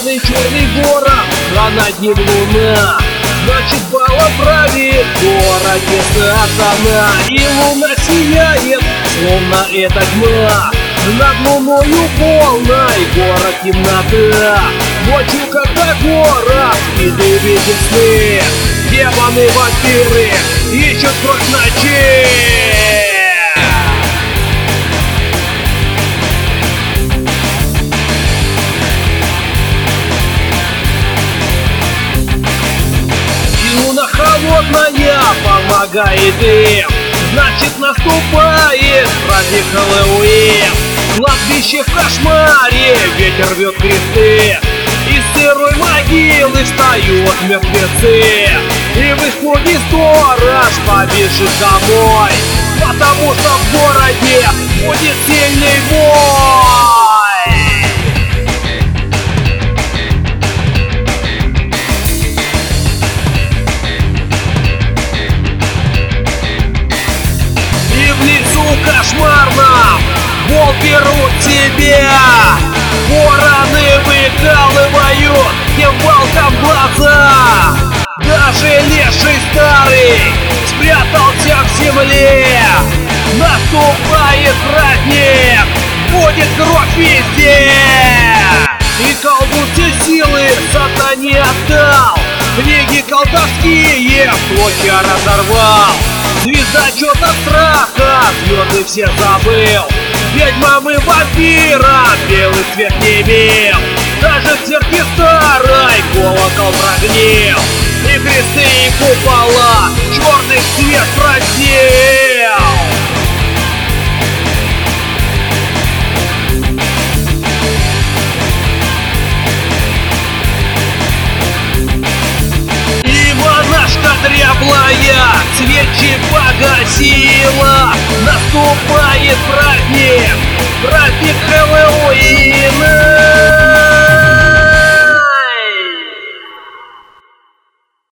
Холодный черный город, а над ним луна. Значит, балом правит город не сатана. И луна сияет, словно это тьма. Над луною полной город темнота. Ночью, когда город спит и видит сны, демоны, вампиры ищут кровь ночи. Луна холодная помогает им, значит, наступает праздник Хэллоуин. Кладбище в кошмаре, ветер рвет кресты, из сырой могилы встают мертвецы. И в испуге сторож побежит домой, потому что в городе будет сильный бой. И в лесу кошмарном волки рвут тебя, вороны выкалывают тем волкам глаза. Даже леший старый спрятался в земле. Наступает праздник, будет кровь везде. И колдун все силы сатане отдал, книги колдовские в клочья разорвал. Звездочета страха звезды все забыл, ведьмам и вампирам белый цвет не имел. Даже в церкви старой колокол прогнил, и кресты и купола черный цвет просел. И монашка дряблая свечи погасила. Наступает праздник,